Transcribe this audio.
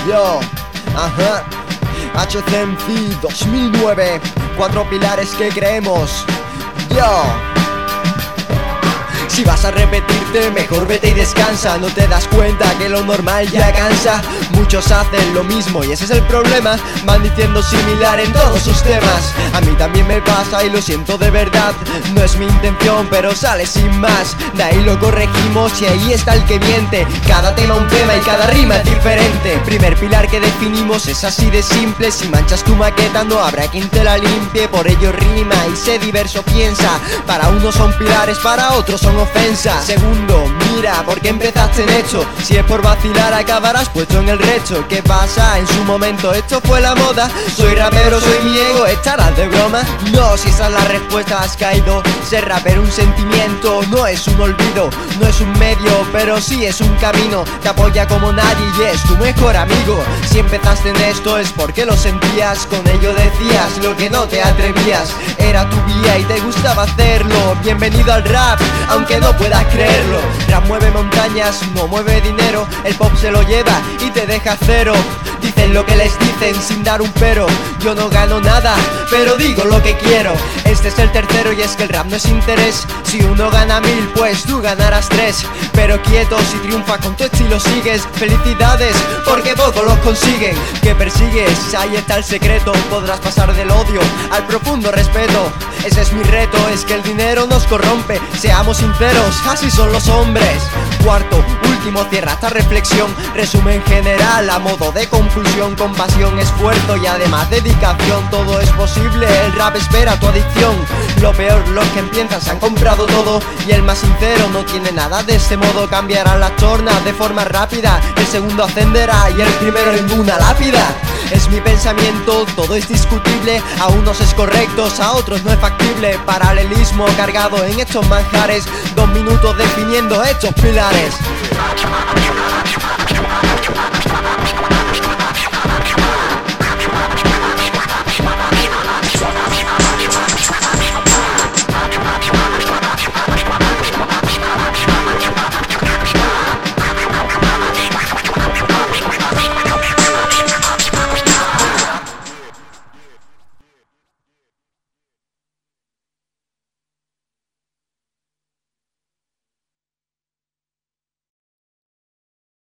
Yo, ajá, HCMC 2009, 4 pilares que creemos. Yo. Si vas a repetirte, mejor vete y descansa. No te das cuenta que lo normal ya cansa. Muchos hacen lo mismo y ese es el problema. Van diciendo similar en todos sus temas. A mí también me pasa y lo siento de verdad. No es mi intención pero sale sin más. De ahí lo corregimos y ahí está el que miente. Cada tema un tema y cada rima es diferente. Primer pilar que definimos es así de simple. Si manchas tu maqueta no habrá quien te la limpie. Por ello rima y sé diverso piensa. Para unos son pilares, para otros son ofensa. Segundo, mira, ¿por qué empezaste en esto? Si es por vacilar acabarás puesto en el recho. ¿Qué pasa? En su momento esto fue la moda. Soy rapero, soy mi ego, ¿estarás de broma? No, si esa es la respuesta has caído. Ser rapero un sentimiento, no es un olvido. No es un medio, pero sí es un camino. Te apoya como nadie y es tu mejor amigo. Si empezaste en esto es porque lo sentías. Con ello decías lo que no te atrevías. Era tu vía y te gustaba hacerlo. Bienvenido al rap, aunque no puedas creerlo. Rap mueve montañas, no mueve dinero. El pop se lo lleva y te deja cero. Dicen lo que les dicen sin dar un pero. Yo no gano nada, pero digo lo que quiero. Este es el tercero y es que el rap no es interés. Si uno gana 1000, pues tú ganarás 3. Pero quieto, si triunfa con tu estilo sigues. Felicidades, porque pocos los consiguen. ¿Qué persigues? Ahí está el secreto. Podrás pasar del odio al profundo respeto. Ese es mi reto, es que el dinero nos corrompe. Seamos sinceros, así son los hombres. Cuarto, último, cierra esta reflexión. Resumen general a modo de conclusión. Compasión, esfuerzo y además dedicación. Todo es posible, el rap espera tu adicción. Lo peor, los que empiezan se han comprado todo. Y el más sincero no tiene nada de este modo. Cambiarán las tornas de forma rápida. El segundo ascenderá y el primero en una lápida. Es mi pensamiento, todo es discutible. A unos es correcto, a otros no es factible. Paralelismo cargado en estos manjares. 2 minutos definiendo estos pilares.